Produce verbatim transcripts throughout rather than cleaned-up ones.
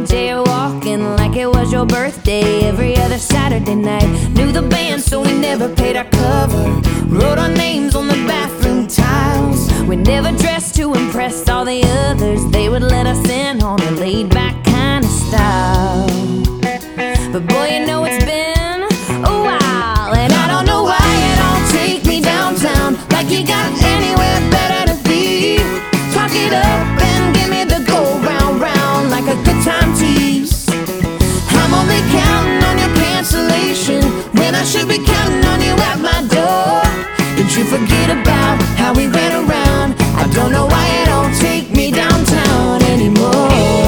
jaywalking like it was your birthday every other Saturday night. Knew the band, so we never paid our cover. Wrote our names on the bathroom tiles. We never dressed to impress all the others. They would let us in on a laid-back kind of style. But boy, you know it's been a while, and I don't know why you don't take me downtown like you got anywhere better to be. Talk it up and give me the go round round like a good time tease. I'm only counting on your cancellation when I should be counting on you at my door. Did you forget about how we ran around? I don't know why you don't take me downtown anymore.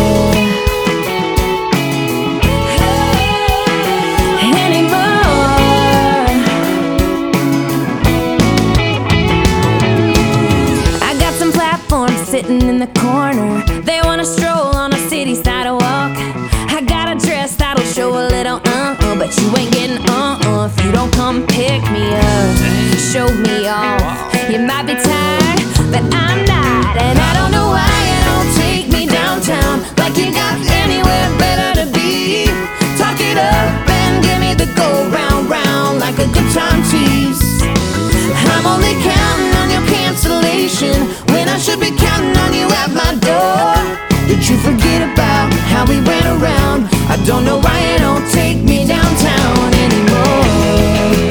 Sitting in the corner, they wanna stroll on a city sidewalk. I got a dress that'll show a little uh-uh, but you ain't getting uh-uh if you don't come pick me up, show me off. You might be tired, but I'm not, and I don't know why you don't take me downtown like you got anywhere better to be. Talk it up and give me the go round round like a good time tease. I'm only counting on your cancellation when I should be counting on you at my door. Did you forget about how we ran around? I don't know why you don't take me downtown anymore.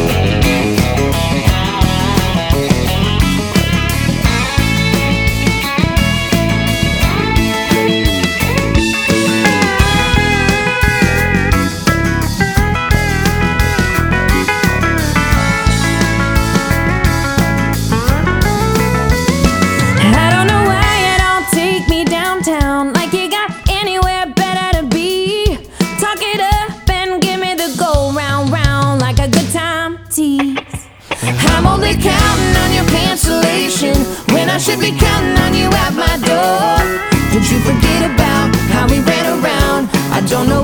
Like you got anywhere better to be. Talk it up and give me the go round round like a good time tease. I'm only counting on your cancellation when I should be counting on you at my door. Did you forget about how we ran around? I don't know